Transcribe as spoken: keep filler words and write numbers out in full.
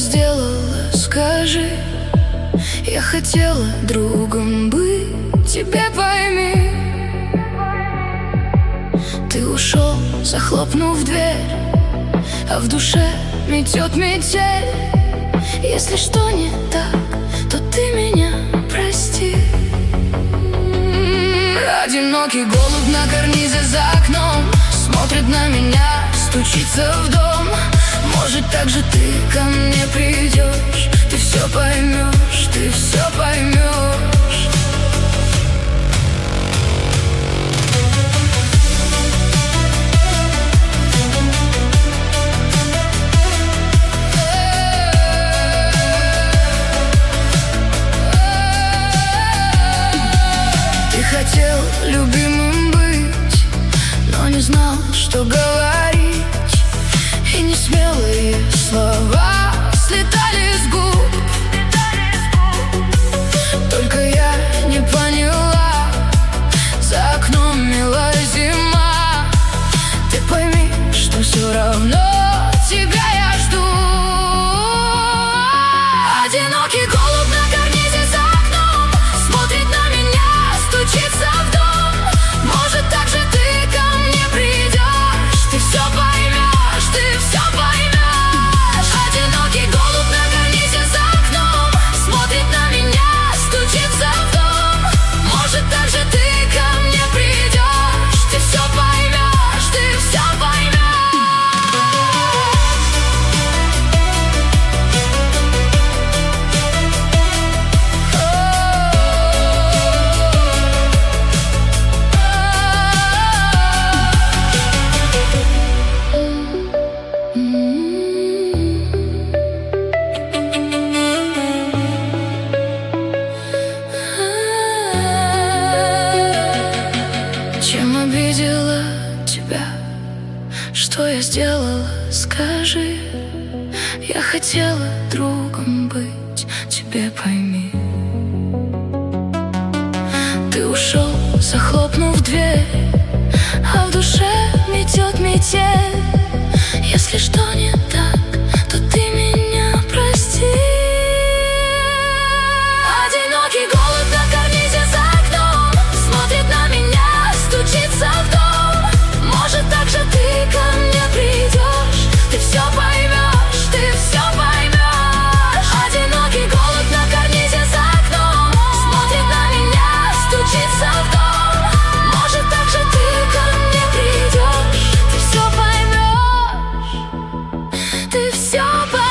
сделала, скажи? Я хотела другом быть, тебе пойми. Ты ушел, захлопнув дверь, а в душе метет метель. Если что не так, то ты меня прости. Одинокий голубь на карнизе за окном смотрит на меня, стучится в дом. Может, так же ты ко мне придешь, ты все поймешь, ты все поймешь. Ты хотел любимым быть, но не знал, что говорить. И несмелые слова слетали с губ. Только я не поняла, за окном мила зима. Ты пойми, что все равно тебя я жду. Одинокий голубь на карнизе за окном смотрит на меня, стучится в дом. Может, так же ты ко мне придешь, ты все поймешь, ты все поймешь. Одинокий голубь на карнизе за окном смотрит на меня, стучится в дом. Может, так же ты ко мне придешь, ты все поймешь, ты все поймешь. Чем обидела тебя? Что я сделала, скажи? Я хотела другом быть, тебе пойми. Ты ушел, захлопнув дверь, а в душе метет метель. Если что не так, то ты меня прости. Одинокий голубь на карнизе за окном смотрит на меня, стучится в дом. Может, так же ты ко мне придешь, ты все поймешь, ты все поймешь. Одинокий голубь на карнизе за окном смотрит на меня, стучится в дом. Может, так же ты ко мне придешь, ты все поймешь, ты все поймешь.